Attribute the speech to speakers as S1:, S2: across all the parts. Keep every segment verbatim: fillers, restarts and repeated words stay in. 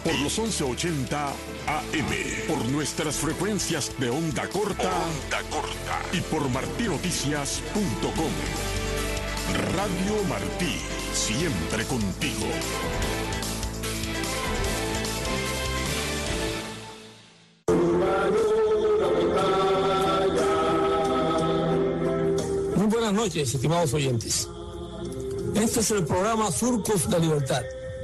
S1: por los once ochenta A M, por nuestras frecuencias de onda corta, onda corta y por martí noticias punto com. Radio Martí, siempre contigo.
S2: Muy buenas noches, estimados oyentes. Este es el programa Surcos de Libertad.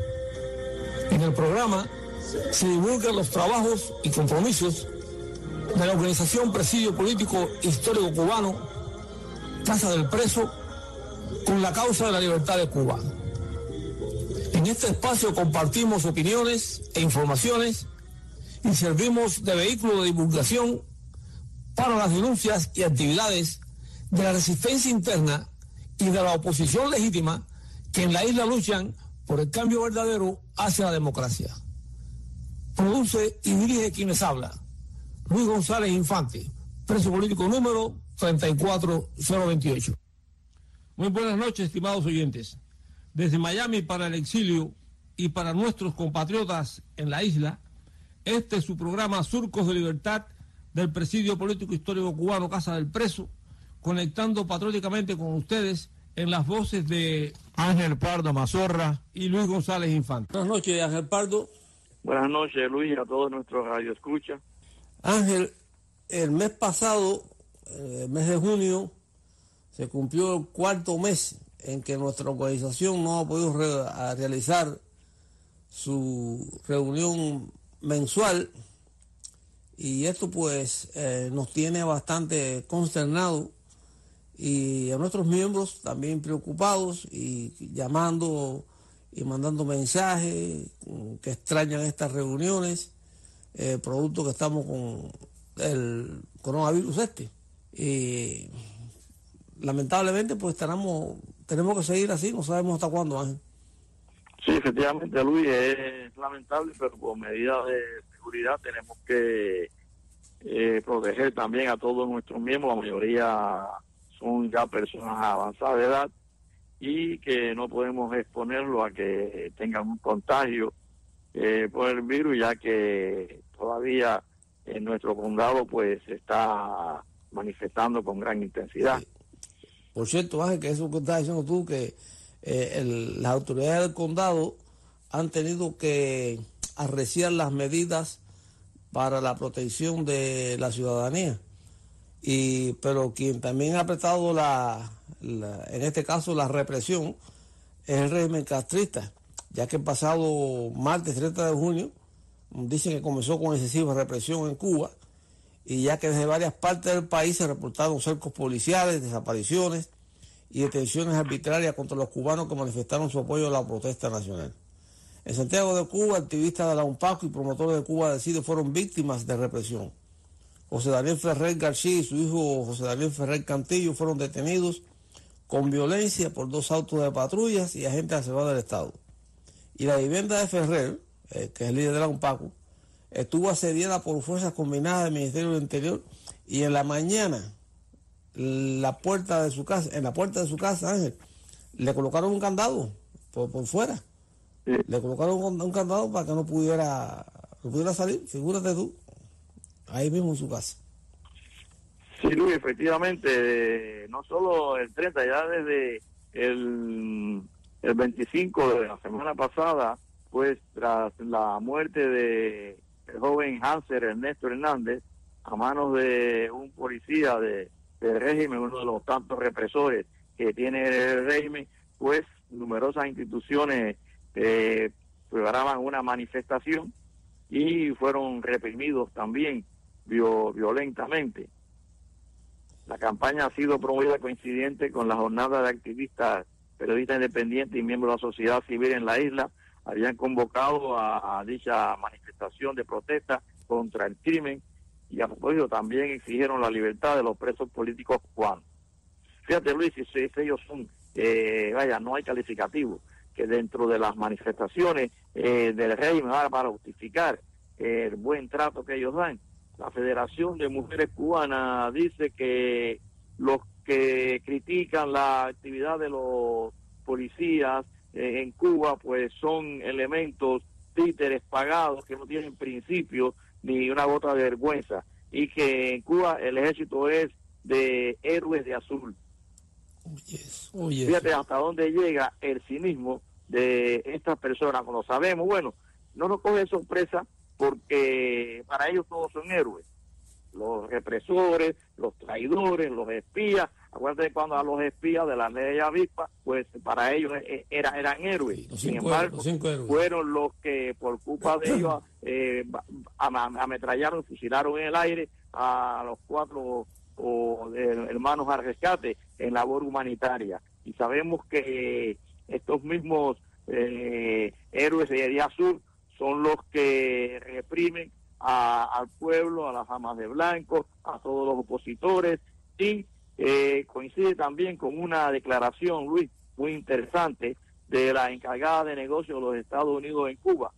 S2: En el programa se divulgan los trabajos y compromisos de la organización Presidio Político Histórico Cubano, Casa del Preso, con la causa de la libertad de Cuba. En este espacio compartimos opiniones e informaciones y servimos de vehículo de divulgación para las denuncias y actividades de la resistencia interna y de la oposición legítima que en la isla luchan por el cambio verdadero hacia la democracia. Produce y dirige quienes habla, Luis González Infante, preso político número treinta y cuatro mil veintiocho. Muy buenas noches, estimados oyentes. Desde Miami para el exilio y para nuestros compatriotas en la isla, este es su programa Surcos de Libertad del Presidio Político Histórico Cubano Casa del Preso, conectando patrióticamente con ustedes en las voces de Ángel Pardo Mazorra y Luis González Infante. Buenas noches, Ángel Pardo.
S3: Buenas noches, Luis, a todos nuestros radioescuchas.
S2: Ángel, el mes pasado, el mes de junio, se cumplió el cuarto mes en que nuestra organización no ha podido re- a realizar su reunión mensual, y esto pues eh, nos tiene bastante consternados y a nuestros miembros también preocupados y llamando y mandando mensajes que extrañan estas reuniones, eh, producto que estamos con el coronavirus este. Y lamentablemente pues tenemos, tenemos que seguir así, no sabemos hasta cuándo, Ángel.
S3: Sí, efectivamente, Luis, es lamentable, pero por medidas de seguridad tenemos que eh, proteger también a todos nuestros miembros. La mayoría son ya personas avanzadas de edad y que no podemos exponerlo a que tengan un contagio eh, por el virus, ya que todavía en nuestro condado pues se está manifestando con gran intensidad.
S2: Sí. Por cierto, Ángel, que eso que estás diciendo tú, que eh, el, las autoridades del condado han tenido que arreciar las medidas para la protección de la ciudadanía. Y pero quien también ha apretado la, la, en este caso la represión, es el régimen castrista, ya que el pasado martes treinta de junio dicen que comenzó con excesiva represión en Cuba, y ya que desde varias partes del país se reportaron cercos policiales, desapariciones y detenciones arbitrarias contra los cubanos que manifestaron su apoyo a la protesta nacional. En Santiago de Cuba, activistas de la UNPACO y promotores de Cuba Decide fueron víctimas de represión. José Daniel Ferrer García y su hijo José Daniel Ferrer Cantillo fueron detenidos con violencia por dos autos de patrullas y agentes de la seguridad del Estado. Y la vivienda de Ferrer, eh, que es el líder de la UNPACO, estuvo asediada por fuerzas combinadas del Ministerio del Interior, y en la mañana la puerta de su casa, en la puerta de su casa, Ángel, le colocaron un candado por, por fuera. Sí. Le colocaron un, un candado para que no pudiera, no pudiera salir, figúrate tú. Ahí mismo en su casa.
S3: Sí, Luis, efectivamente, no solo el treinta, ya desde el, el veinticinco de la semana pasada, pues tras la muerte de el joven Hanser Ernesto Hernández a manos de un policía de, del régimen, uno de los tantos represores que tiene el régimen, pues numerosas instituciones eh, preparaban una manifestación y fueron reprimidos también violentamente. La campaña ha sido promovida coincidente con la jornada de activistas, periodistas independientes y miembros de la sociedad civil en la isla. Habían convocado a, a dicha manifestación de protesta contra el crimen, y a propósito también exigieron la libertad de los presos políticos cubanos. Fíjate, Luis, si, si ellos son, eh, vaya, no hay calificativo, que dentro de las manifestaciones eh, del régimen para, para justificar eh, el buen trato que ellos dan, la Federación de Mujeres Cubanas dice que los que critican la actividad de los policías eh, en Cuba pues son elementos títeres pagados que no tienen principios ni una gota de vergüenza, y que en Cuba el ejército es de héroes de azul.
S2: Oye, eso, oye,
S3: Fíjate
S2: eso.
S3: hasta dónde llega el cinismo de estas personas. Cuando sabemos, bueno, no nos coge sorpresa porque para ellos todos son héroes. Los represores, los traidores, los espías. Acuérdate cuando a los espías de la ley avispa, pues para ellos era, eran héroes.
S2: Sí, los
S3: Sin
S2: cinco
S3: embargo,
S2: héroes, los cinco héroes.
S3: fueron los que por culpa de ellos eh, am- ametrallaron, fusilaron en el aire a los cuatro o, eh, hermanos al rescate en labor humanitaria. Y sabemos que estos mismos eh, héroes de azul son los que reprimen a, al pueblo, a las amas de blanco, a todos los opositores, y eh, coincide también con una declaración, Luis, muy interesante de la encargada de negocios de los Estados Unidos en Cuba,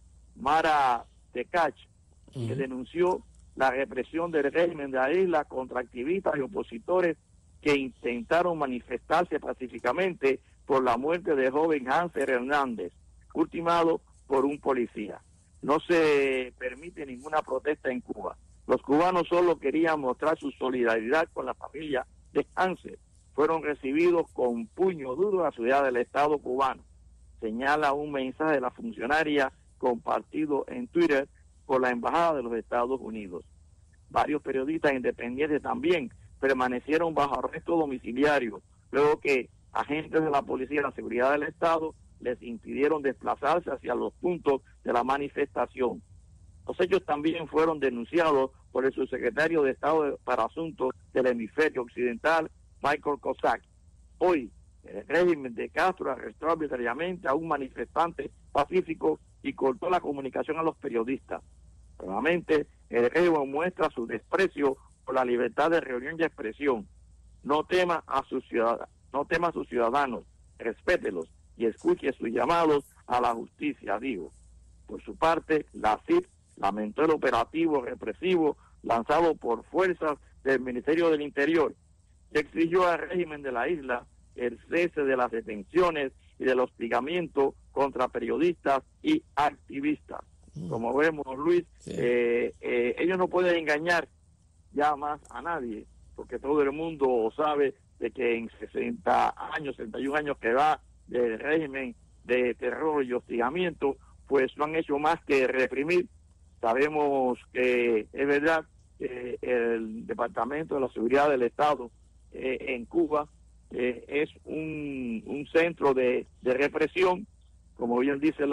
S3: Mara Tekach, uh-huh. que denunció la represión del régimen de la isla contra activistas y opositores que intentaron manifestarse pacíficamente por la muerte del joven Hanser Hernández, ultimado por un policía. No se permite ninguna protesta en Cuba. Los cubanos solo querían mostrar su solidaridad con la familia de Hanser. Fueron recibidos con puño duro en la ciudad del Estado cubano. Señala un mensaje de la funcionaria compartido en Twitter por la Embajada de los Estados Unidos. Varios periodistas independientes también permanecieron bajo arresto domiciliario, luego que agentes de la Policía de la Seguridad del Estado les impidieron desplazarse hacia los puntos de la manifestación. Los hechos también fueron denunciados por el subsecretario de Estado para Asuntos del Hemisferio Occidental, Michael Kozak. Hoy, el régimen de Castro arrestó arbitrariamente a un manifestante pacífico y cortó la comunicación a los periodistas. Nuevamente, el régimen muestra su desprecio por la libertad de reunión y expresión. No tema a sus ciudadanos, no tema a sus ciudadanos, respételos y escuche sus llamados a la justicia, digo. Por su parte, la C I P lamentó el operativo represivo lanzado por fuerzas del Ministerio del Interior y exigió al régimen de la isla el cese de las detenciones y del hostigamiento contra periodistas y activistas. Como vemos, Luis, sí. eh, eh, ellos no pueden engañar ya más a nadie, porque todo el mundo sabe de que en sesenta años, sesenta y un años que va del régimen de terror y hostigamiento, pues no han hecho más que reprimir. Sabemos que es verdad que el Departamento de la Seguridad del Estado eh, en Cuba eh, es un, un centro de, de represión, como bien dice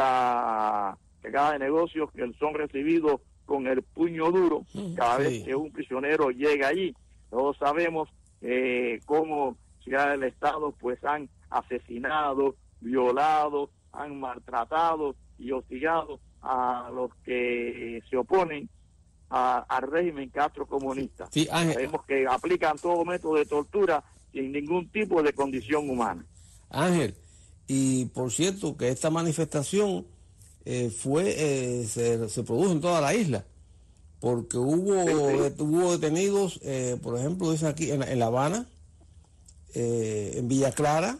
S3: la encargada de negocios, que son recibidos con el puño duro cada sí. vez que un prisionero llega allí. Todos sabemos eh, cómo Ciudad del Estado pues han asesinado, violado, han maltratado y hostigado a los que se oponen a, al régimen Castro comunista.
S2: Sí, Ángel.
S3: Sabemos que aplican todo método de tortura sin ningún tipo de condición humana.
S2: Ángel, y por cierto que esta manifestación eh, fue eh, se, se produjo en toda la isla, porque hubo, sí, sí. hubo detenidos, eh, por ejemplo, dicen aquí en, en La Habana, eh, en Villa Clara,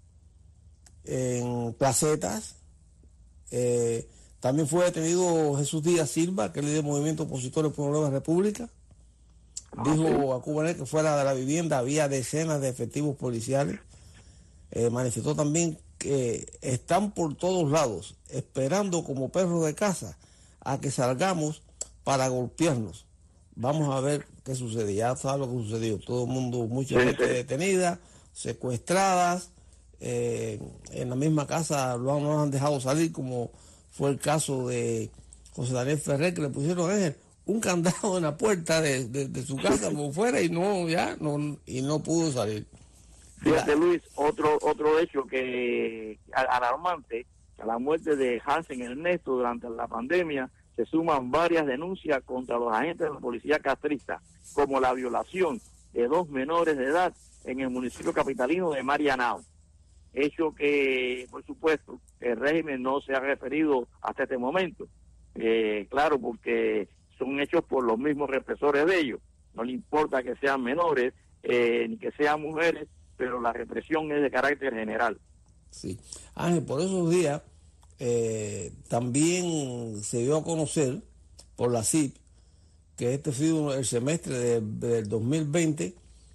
S2: en Placetas, eh, también fue detenido Jesús Díaz Silva, que es líder del movimiento opositor por una nueva república. Ah, dijo sí. a Cubanet que fuera de la vivienda había decenas de efectivos policiales. Eh, manifestó también que están por todos lados, esperando como perros de casa a que salgamos para golpearnos. Vamos a ver qué sucede. Ya sabe lo que sucedió. Todo el mundo, mucha sí, gente sí. detenida, secuestradas. Eh, en la misma casa no nos han dejado salir, como fue el caso de José Daniel Ferrer, que le pusieron a él un candado en la puerta de, de, de su casa por fuera y no ya no y no pudo salir.
S3: Fíjate, Luis, otro otro hecho que alarmante, a la muerte de Hansen Ernesto durante la pandemia se suman varias denuncias contra los agentes de la policía castrista, como la violación de dos menores de edad en el municipio capitalino de Marianao. Hecho que, por supuesto, el régimen no se ha referido hasta este momento. Eh, claro, porque son hechos por los mismos represores de ellos. No le importa que sean menores eh, ni que sean mujeres, pero la represión es de carácter general.
S2: Sí. Ángel, por esos días eh, también se dio a conocer por la C I P que este fue el semestre de, del dos mil veinte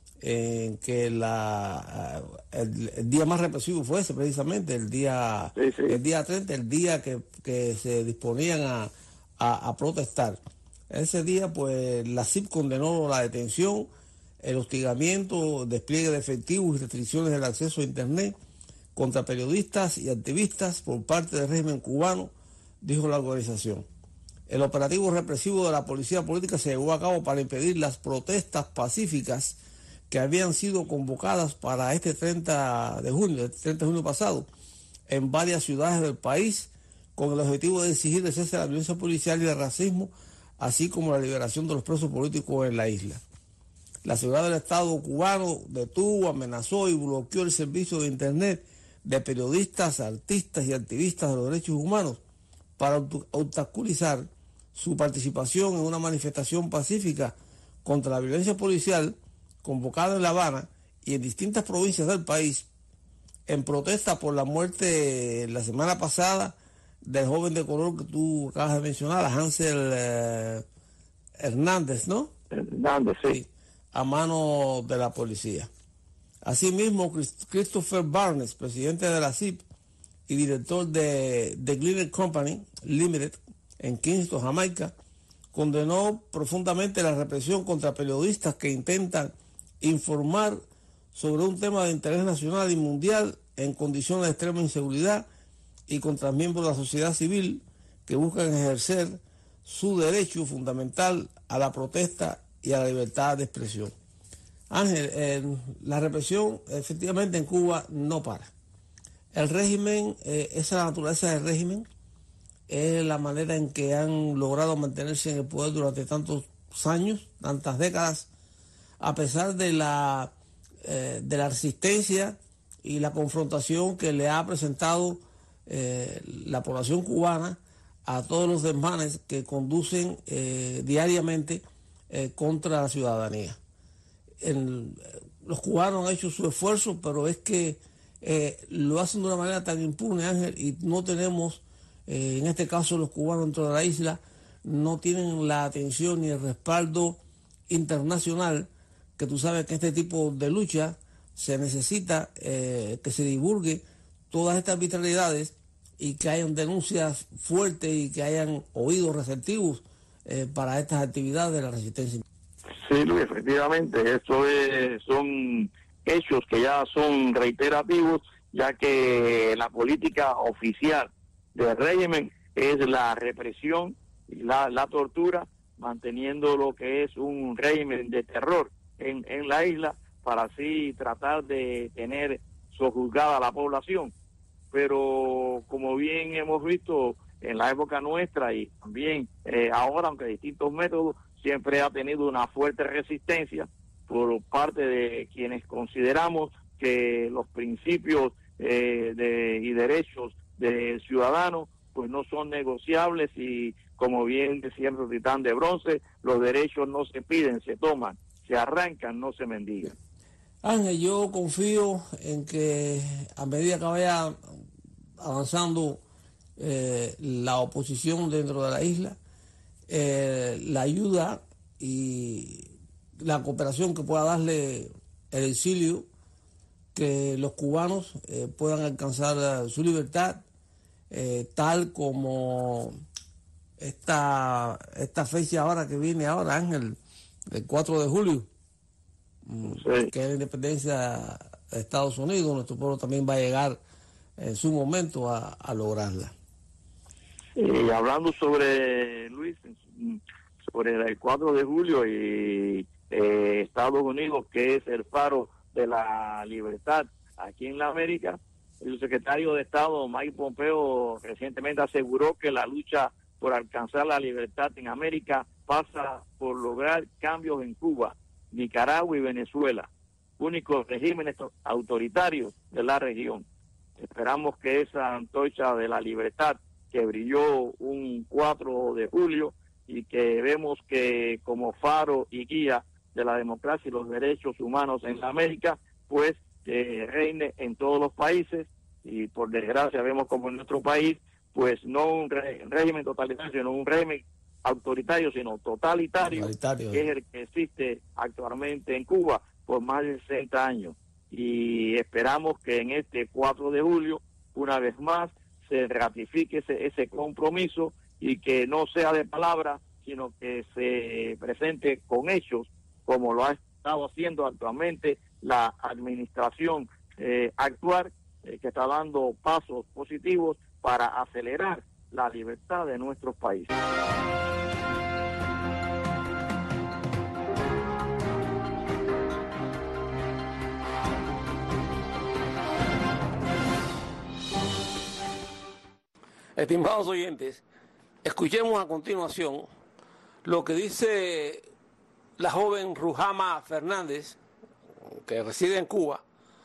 S2: en que la el, el día más represivo fue ese precisamente, el día
S3: sí, sí.
S2: el día treinta, el día que, que se disponían a, a, a protestar. Ese día pues la C I P condenó la detención, el hostigamiento, despliegue de efectivos y restricciones del acceso a internet contra periodistas y activistas por parte del régimen cubano, dijo la organización. El operativo represivo de la policía política se llevó a cabo para impedir las protestas pacíficas que habían sido convocadas para este treinta de junio, el treinta de junio pasado, en varias ciudades del país, con el objetivo de exigir el cese de la violencia policial y el racismo, así como la liberación de los presos políticos en la isla. La seguridad del Estado cubano detuvo, amenazó y bloqueó el servicio de internet de periodistas, artistas y activistas de los derechos humanos para obstaculizar su participación en una manifestación pacífica contra la violencia policial convocada en La Habana y en distintas provincias del país en protesta por la muerte la semana pasada del joven de color que tú acabas de mencionar, Hansel eh, Hernández, ¿no?
S3: Hernández, sí.
S2: Sí, a mano de la policía. Asimismo, Christopher Barnes, presidente de la C I P y director de The Gleaner Company Limited en Kingston, Jamaica, condenó profundamente la represión contra periodistas que intentan informar sobre un tema de interés nacional y mundial en condiciones de extrema inseguridad y contra miembros de la sociedad civil que buscan ejercer su derecho fundamental a la protesta y a la libertad de expresión. Ángel, eh, la represión efectivamente en Cuba no para. El régimen, eh, esa es la naturaleza del régimen, es la manera en que han logrado mantenerse en el poder durante tantos años, tantas décadas, a pesar de la, eh, de la resistencia y la confrontación que le ha presentado eh, la población cubana a todos los desmanes que conducen eh, diariamente eh, contra la ciudadanía. El, los cubanos han hecho su esfuerzo, pero es que eh, lo hacen de una manera tan impune, Ángel, y no tenemos, eh, en este caso los cubanos dentro de la isla, no tienen la atención ni el respaldo internacional, que tú sabes que este tipo de lucha se necesita eh, que se divulgue todas estas arbitrariedades y que hayan denuncias fuertes y que hayan oídos receptivos eh, para estas actividades de la resistencia.
S3: Sí, Luis, efectivamente, eso es, son hechos que ya son reiterativos, ya que la política oficial del régimen es la represión y la, la tortura, manteniendo lo que es un régimen de terror en, en la isla, para así tratar de tener sojuzgada a la población. Pero como bien hemos visto en la época nuestra y también eh, ahora, aunque distintos métodos, siempre ha tenido una fuerte resistencia por parte de quienes consideramos que los principios eh, de, y derechos del ciudadano pues no son negociables, y como bien decía el Titán de Bronce, los derechos no se piden, se toman, se arrancan, no se mendigan.
S2: Ángel, yo confío en que a medida que vaya avanzando eh, la oposición dentro de la isla, eh, la ayuda y la cooperación que pueda darle el exilio, que los cubanos eh, puedan alcanzar su libertad, eh, tal como esta, esta fecha ahora que viene ahora, Ángel, el cuatro de julio, sí, que es la independencia de Estados Unidos. Nuestro pueblo también va a llegar en su momento a, a lograrla.
S3: Y hablando sobre, Luis, sobre el cuatro de julio y eh, Estados Unidos, que es el faro de la libertad aquí en la América, el secretario de Estado, Mike Pompeo, recientemente aseguró que la lucha por alcanzar la libertad en América pasa por lograr cambios en Cuba, Nicaragua y Venezuela, únicos regímenes autoritarios de la región. Esperamos que esa antorcha de la libertad que brilló un cuatro de julio y que vemos que como faro y guía de la democracia y los derechos humanos en la América, pues que reine en todos los países, y por desgracia vemos como en nuestro país pues no un re, régimen totalitario, sino un régimen autoritario, sino totalitario, totalitario, que es el que existe actualmente en Cuba por más de sesenta años. Y esperamos que en este cuatro de julio, una vez más, se ratifique ese, ese compromiso y que no sea de palabra, sino que se presente con hechos, como lo ha estado haciendo actualmente la administración eh, actual, eh, que está dando pasos positivos para acelerar la libertad de nuestros países.
S2: Estimados oyentes, escuchemos a continuación lo que dice la joven Rujama Fernández, que reside en Cuba,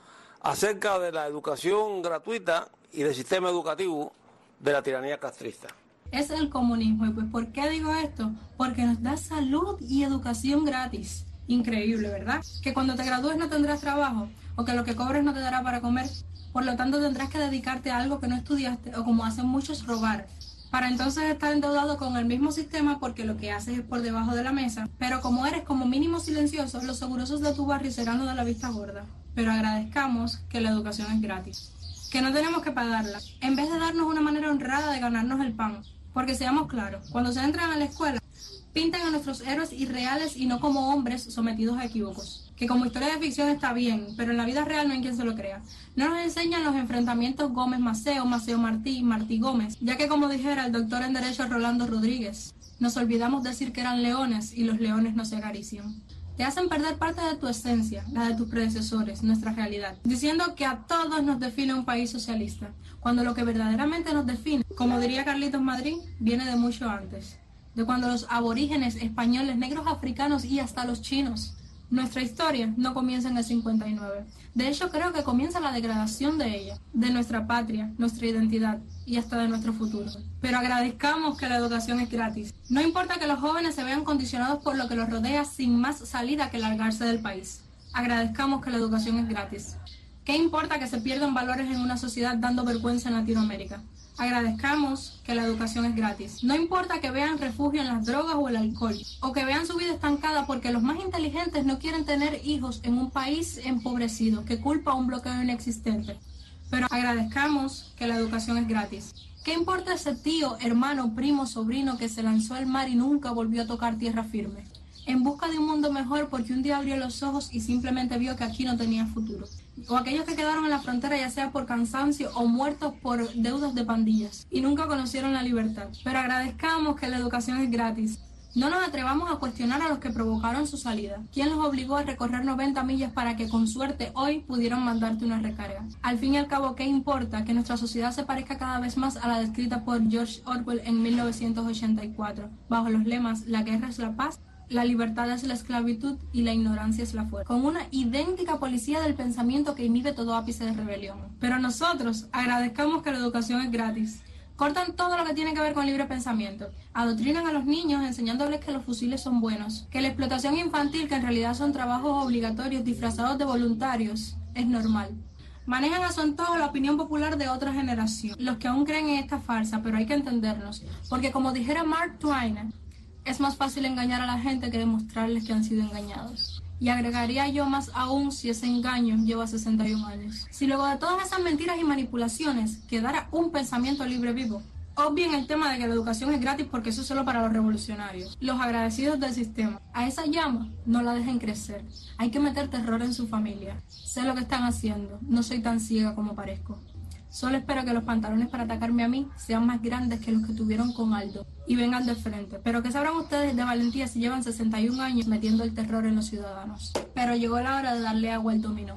S2: acerca de la educación gratuita y del sistema educativo de la tiranía castrista.
S4: Es el comunismo. ¿Y pues por qué digo esto? Porque nos da salud y educación gratis. Increíble, ¿verdad? Que cuando te gradúes no tendrás trabajo, o que lo que cobres no te dará para comer. Por lo tanto, tendrás que dedicarte a algo que no estudiaste, o como hacen muchos, robar, para entonces estar endeudado con el mismo sistema, porque lo que haces es por debajo de la mesa. Pero como eres como mínimo silencioso, los segurosos de tu barrio serán los de la vista gorda. Pero agradezcamos que la educación es gratis, que no tenemos que pagarla, en vez de darnos una manera honrada de ganarnos el pan. Porque seamos claros, cuando se entran a la escuela, pintan a nuestros héroes irreales y no como hombres sometidos a equívocos. Que como historia de ficción está bien, pero en la vida real no hay quien se lo crea. No nos enseñan los enfrentamientos Gómez-Maceo, Maceo-Martí, Martí-Gómez, ya que como dijera el doctor en Derecho Rolando Rodríguez, nos olvidamos decir que eran leones y los leones no se acarician. Te hacen perder parte de tu esencia, la de tus predecesores, nuestra realidad, diciendo que a todos nos define un país socialista, cuando lo que verdaderamente nos define, como diría Carlitos Madrid, viene de mucho antes, de cuando los aborígenes, españoles, negros africanos y hasta los chinos. Nuestra historia no comienza en el cincuenta y nueve. De hecho, creo que comienza la degradación de ella, de nuestra patria, nuestra identidad y hasta de nuestro futuro. Pero agradezcamos que la educación es gratis. No importa que los jóvenes se vean condicionados por lo que los rodea sin más salida que largarse del país. Agradezcamos que la educación es gratis. ¿Qué importa que se pierdan valores en una sociedad dando vergüenza en Latinoamérica? Agradezcamos que la educación es gratis. No importa que vean refugio en las drogas o el alcohol, o que vean su vida estancada porque los más inteligentes no quieren tener hijos en un país empobrecido que culpa a un bloqueo inexistente. Pero agradezcamos que la educación es gratis. ¿Qué importa ese tío, hermano, primo, sobrino que se lanzó al mar y nunca volvió a tocar tierra firme? En busca de un mundo mejor porque un día abrió los ojos y simplemente vio que aquí no tenía futuro. O aquellos que quedaron en la frontera ya sea por cansancio o muertos por deudas de pandillas y nunca conocieron la libertad. Pero agradezcamos que la educación es gratis. No nos atrevamos a cuestionar a los que provocaron su salida. ¿Quién los obligó a recorrer noventa millas para que con suerte hoy pudieran mandarte una recarga? Al fin y al cabo, ¿qué importa que nuestra sociedad se parezca cada vez más a la descrita por George Orwell en mil novecientos ochenta y cuatro, bajo los lemas "La guerra es la paz"? La libertad es la esclavitud y la ignorancia es la fuerza, con una idéntica policía del pensamiento que inhibe todo ápice de rebelión. Pero nosotros agradezcamos que la educación es gratis. Cortan todo lo que tiene que ver con libre pensamiento. Adoctrinan a los niños enseñándoles que los fusiles son buenos, que la explotación infantil, que en realidad son trabajos obligatorios disfrazados de voluntarios, es normal. Manejan a su antojo la opinión popular de otra generación, los que aún creen en esta farsa, pero hay que entendernos, porque como dijera Mark Twain, es más fácil engañar a la gente que demostrarles que han sido engañados. Y agregaría yo más aún si ese engaño lleva sesenta y un años. Si luego de todas esas mentiras y manipulaciones quedara un pensamiento libre vivo, obvien el tema de que la educación es gratis porque eso es solo para los revolucionarios, los agradecidos del sistema. A esa llama no la dejen crecer. Hay que meter terror en su familia. Sé lo que están haciendo. No soy tan ciega como parezco. Solo espero que los pantalones para atacarme a mí sean más grandes que los que tuvieron con Aldo y vengan de frente. Pero ¿qué sabrán ustedes de valentía si llevan sesenta y un años metiendo el terror en los ciudadanos? Pero llegó la hora de darle agua al dominó.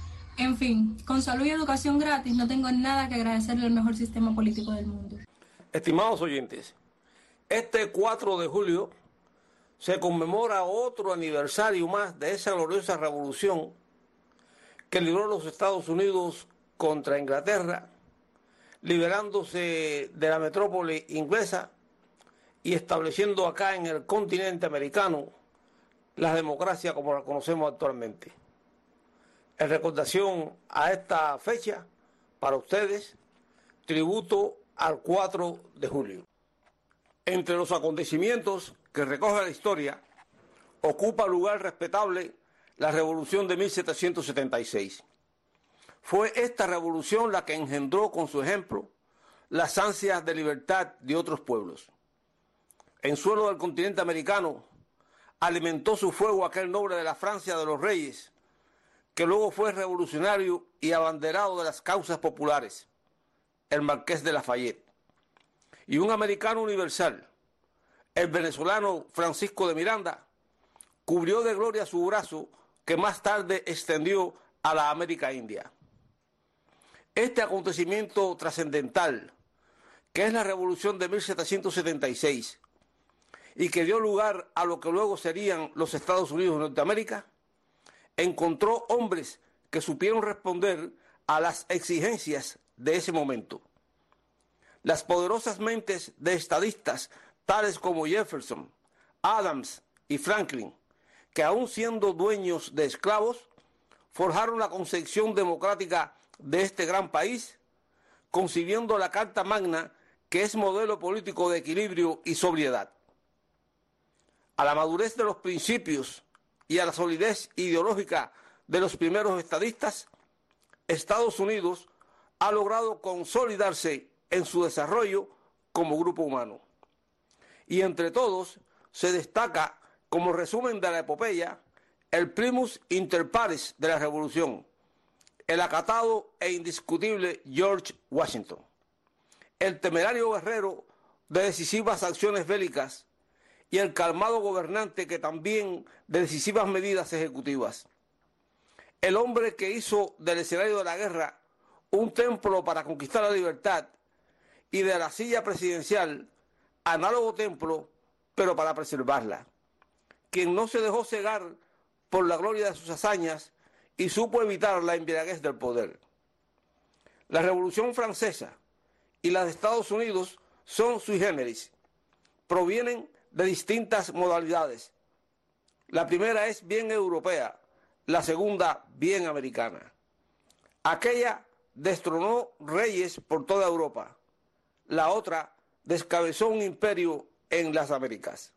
S4: En fin, con salud y educación gratis no tengo nada que agradecerle al mejor sistema político del mundo.
S2: Estimados oyentes, este cuatro de julio se conmemora otro aniversario más de esa gloriosa revolución que libró los Estados Unidos contra Inglaterra, liberándose de la metrópoli inglesa y estableciendo acá en el continente americano la democracia como la conocemos actualmente. En recordación a esta fecha, para ustedes, tributo al cuatro de julio. Entre los acontecimientos que recoge la historia, ocupa lugar respetable la revolución de mil setecientos setenta y seis. Fue esta revolución la que engendró con su ejemplo las ansias de libertad de otros pueblos. En suelo del continente americano alimentó su fuego aquel noble de la Francia de los Reyes, que luego fue revolucionario y abanderado de las causas populares, el Marqués de Lafayette. Y un americano universal, el venezolano Francisco de Miranda, cubrió de gloria su brazo que más tarde extendió a la América India. Este acontecimiento trascendental, que es la revolución de mil setecientos setenta y seis, y que dio lugar a lo que luego serían los Estados Unidos de Norteamérica, encontró hombres que supieron responder a las exigencias de ese momento. Las poderosas mentes de estadistas tales como Jefferson, Adams y Franklin, que aún siendo dueños de esclavos, forjaron la concepción democrática de este gran país, concibiendo la Carta Magna, que es modelo político de equilibrio y sobriedad. A la madurez de los principios y a la solidez ideológica de los primeros estadistas, Estados Unidos ha logrado consolidarse en su desarrollo como grupo humano. Y entre todos se destaca, como resumen de la epopeya, el primus inter pares de la revolución, el acatado e indiscutible George Washington, el temerario guerrero de decisivas acciones bélicas y el calmado gobernante que también de decisivas medidas ejecutivas. El hombre que hizo del escenario de la guerra un templo para conquistar la libertad y de la silla presidencial análogo templo, pero para preservarla. Quien no se dejó cegar por la gloria de sus hazañas y supo evitar la embriaguez del poder. La Revolución Francesa y la de Estados Unidos son sui generis, provienen de distintas modalidades. La primera es bien europea, la segunda bien americana. Aquella destronó reyes por toda Europa, la otra descabezó un imperio en las Américas.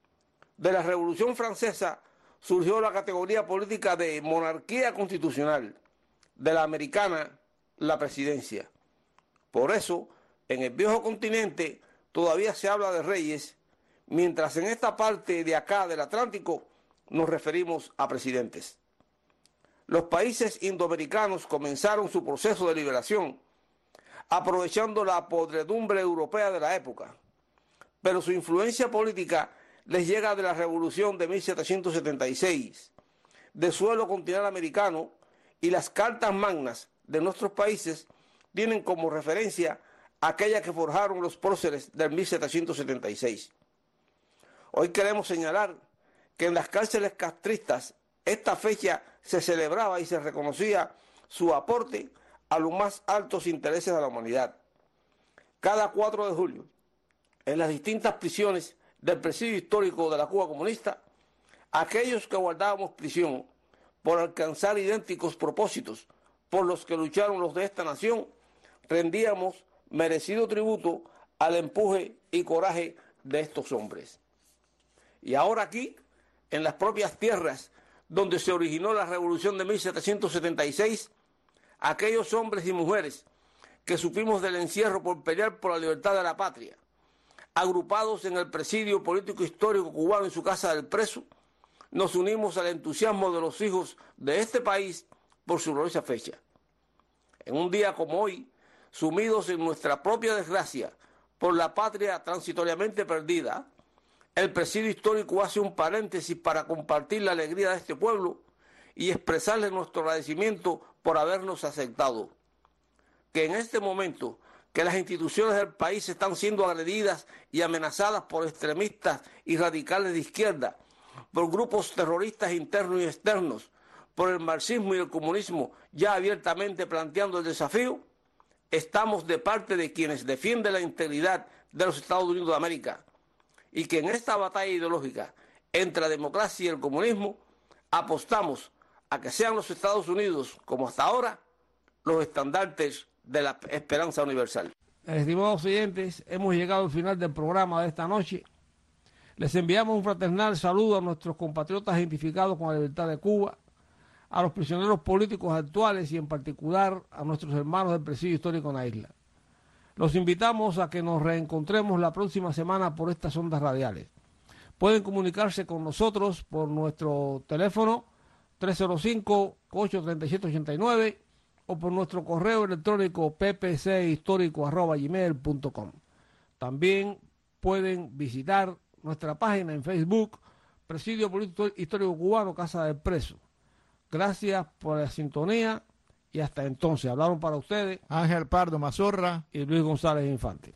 S2: De la Revolución Francesa surgió la categoría política de monarquía constitucional, de la americana la presidencia. Por eso, en el viejo continente todavía se habla de reyes, mientras en esta parte de acá del Atlántico nos referimos a presidentes. Los países indoamericanos comenzaron su proceso de liberación, aprovechando la podredumbre europea de la época, pero su influencia política les llega de la Revolución de mil setecientos setenta y seis, de suelo continental americano, y las cartas magnas de nuestros países tienen como referencia aquella que forjaron los próceres del mil setecientos setenta y seis. Hoy queremos señalar que en las cárceles castristas esta fecha se celebraba y se reconocía su aporte a los más altos intereses de la humanidad. Cada cuatro de julio, en las distintas prisiones del presidio histórico de la Cuba comunista, aquellos que guardábamos prisión por alcanzar idénticos propósitos por los que lucharon los de esta nación, rendíamos merecido tributo al empuje y coraje de estos hombres. Y ahora aquí, en las propias tierras donde se originó la Revolución de mil setecientos setenta y seis, aquellos hombres y mujeres que supimos del encierro por pelear por la libertad de la patria, agrupados en el presidio político histórico cubano en su casa del preso, nos unimos al entusiasmo de los hijos de este país por su gloriosa fecha. En un día como hoy, sumidos en nuestra propia desgracia por la patria transitoriamente perdida, el presidio histórico hace un paréntesis para compartir la alegría de este pueblo y expresarle nuestro agradecimiento por habernos aceptado. Que en este momento que las instituciones del país están siendo agredidas y amenazadas por extremistas y radicales de izquierda, por grupos terroristas internos y externos, por el marxismo y el comunismo ya abiertamente planteando el desafío, estamos de parte de quienes defienden la integridad de los Estados Unidos de América y que en esta batalla ideológica entre la democracia y el comunismo apostamos a que sean los Estados Unidos, como hasta ahora, los estandartes de la esperanza universal. estimados oyentes, hemos llegado al final del programa de esta noche. Les enviamos un fraternal saludo a nuestros compatriotas identificados con la libertad de Cuba, a los prisioneros políticos actuales y en particular a nuestros hermanos del presidio histórico en la isla. Los invitamos a que nos reencontremos la próxima semana por estas ondas radiales. Pueden comunicarse con nosotros por nuestro teléfono tres cero cinco, ocho tres siete, ocho nueve o por nuestro correo electrónico p p c histórico arroba gmail punto com. También pueden visitar nuestra página en Facebook, Presidio Político Histórico Cubano, Casa del Preso. Gracias por la sintonía y hasta entonces. Hablaron para ustedes
S5: Ángel Pardo Mazorra
S2: y Luis González Infante.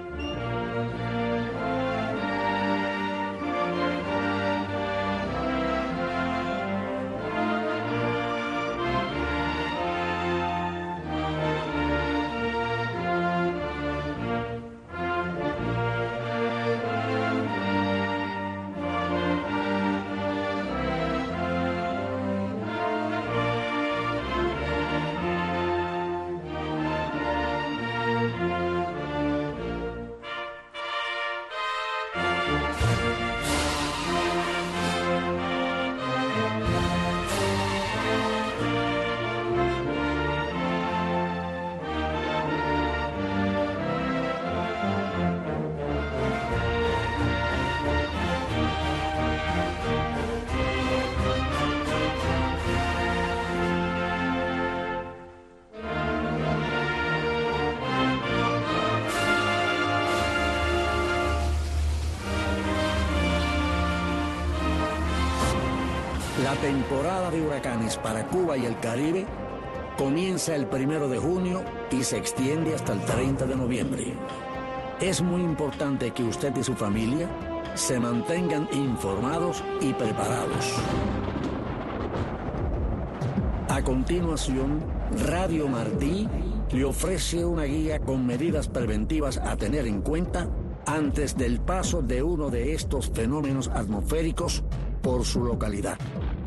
S6: La temporada de huracanes para Cuba y el Caribe comienza el primero de junio y se extiende hasta el treinta de noviembre. Es muy importante que usted y su familia se mantengan informados y preparados. A continuación, Radio Martí le ofrece una guía con medidas preventivas a tener en cuenta antes del paso de uno de estos fenómenos atmosféricos por su localidad.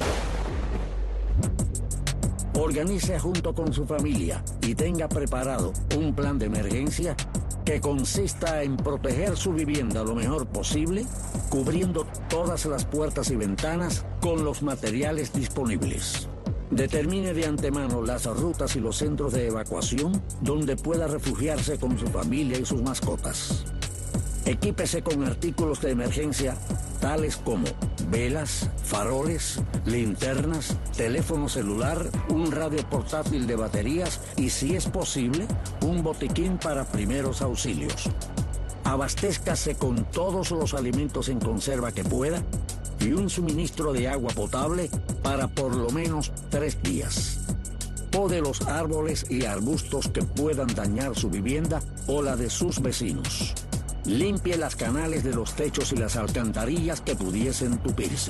S6: Organice junto con su familia y tenga preparado un plan de emergencia que consista en proteger su vivienda lo mejor posible, cubriendo todas las puertas y ventanas con los materiales disponibles. Determine de antemano las rutas y los centros de evacuación donde pueda refugiarse con su familia y sus mascotas. Equípese con artículos de emergencia tales como velas, faroles, linternas, teléfono celular, un radio portátil de baterías y, si es posible, un botiquín para primeros auxilios. Abastézcase con todos los alimentos en conserva que pueda y un suministro de agua potable para por lo menos tres días. Pode los árboles y arbustos que puedan dañar su vivienda o la de sus vecinos. Limpie las canales de los techos y las alcantarillas que pudiesen tupirse.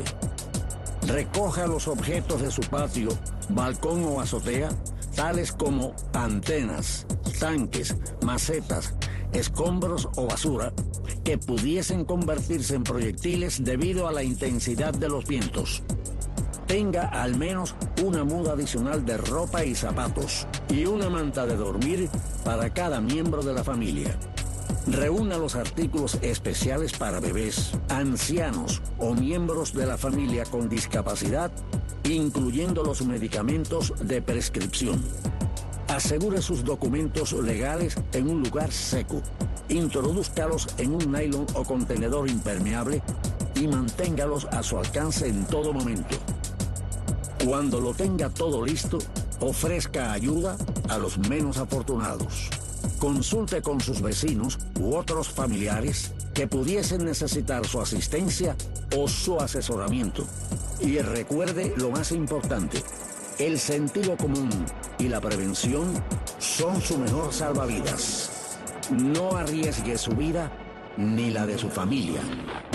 S6: Recoja los objetos de su patio, balcón o azotea, tales como antenas, tanques, macetas, escombros o basura, que pudiesen convertirse en proyectiles debido a la intensidad de los vientos. Tenga al menos una muda adicional de ropa y zapatos y una manta de dormir para cada miembro de la familia. Reúna los artículos especiales para bebés, ancianos o miembros de la familia con discapacidad, incluyendo los medicamentos de prescripción. Asegure sus documentos legales en un lugar seco. Introdúzcalos en un nylon o contenedor impermeable y manténgalos a su alcance en todo momento. Cuando lo tenga todo listo, ofrezca ayuda a los menos afortunados. Consulte con sus vecinos u otros familiares que pudiesen necesitar su asistencia o su asesoramiento. Y recuerde lo más importante, el sentido común y la prevención son su mejor salvavidas. No arriesgue su vida ni la de su familia.